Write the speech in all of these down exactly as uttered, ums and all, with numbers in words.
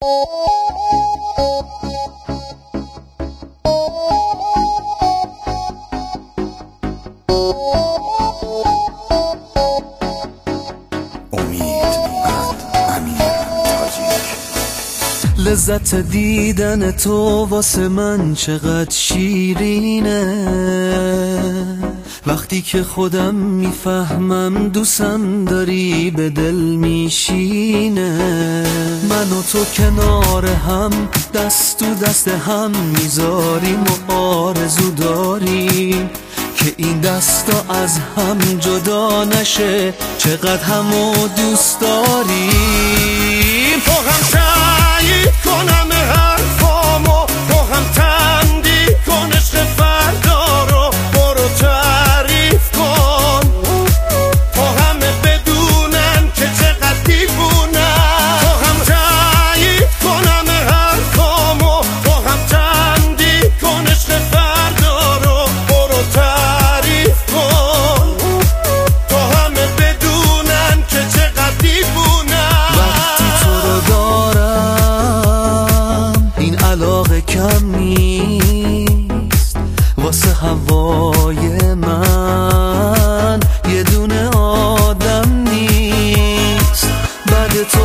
لذت دیدن تو واسه من چقدر شیرینه، وقتی که خودم میفهمم دوستم داری به دل میشینه. من و تو کنار هم دست تو دست هم میذاریم و آرزو داریم که این دستا از هم جدا نشه، چقدر همو دوست داریم. تو هم تایید کنم حرفامو، تو هم تمدید کن عشق فردا رو، برو تعریف کن تا همه بدونن که چقدر دیوونم. تو هم تایید کنم حرفامو، تو هم تمدید کن عشق فردا رو، برو تعریف کن تا همه بدونن که چقدر دیوونم. وقتی تو رو دارم این علاقه کم نیست، واسه هوای من یه دونه آدم نیست. بعد تو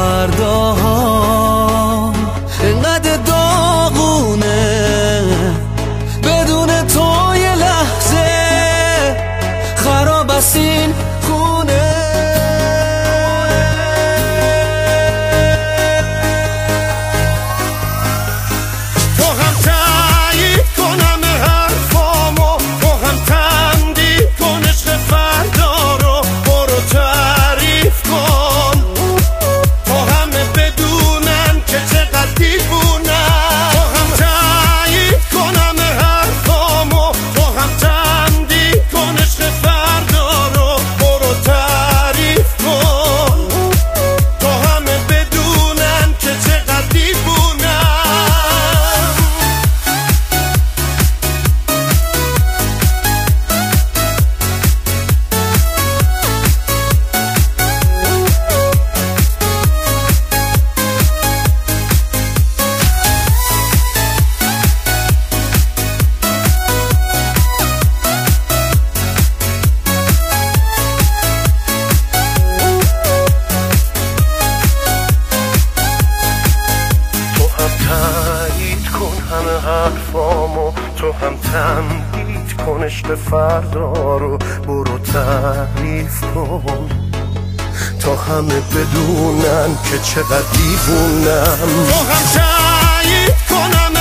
فرداها اینقدر داغونه، بدون تو یه لحظه خراب است این خونه. تو هم تایید کنم حرفامو، تو هم تمدید کن عشق فردا رو، برو تعریف کن تا همه بدونن که چقدر دیوونم. تو هم تایید کنم حرفامو، تو هم تمدید کن عشق فردا رو، برو تعریف کن تا همه بدونن که چقدر دیوونم. همه حرفامو، تو هم تمدید کن عشق فردا رو، برو تعریف کن تا همه بدونن که چقدر دیوونم. تو هم تایید کنم